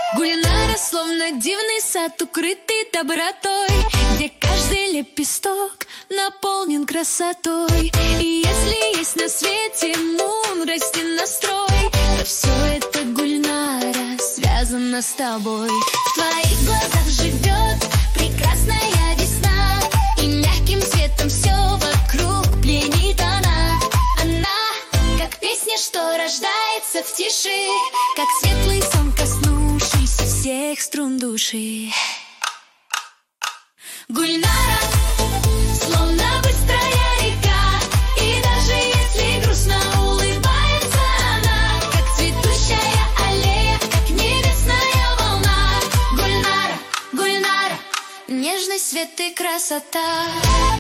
Гульнара, словно дивный сад, укрытый добротой, где каждый лепесток наполнен красотой. И если есть на свете мудрость и настрой, то все это, Гульнара, связано с тобой. В твоих глазах живет прекрасная весна, и мягким светом все вокруг пленит она. Она, как песня, что рождается в тиши, как светлый сон, коснувшийся всех струн души. Гульнара, словно быстрая река, и даже если грустно улыбается она, как цветущая аллея, как небесная волна. Гульнара, Гульнара, нежность, свет и красота.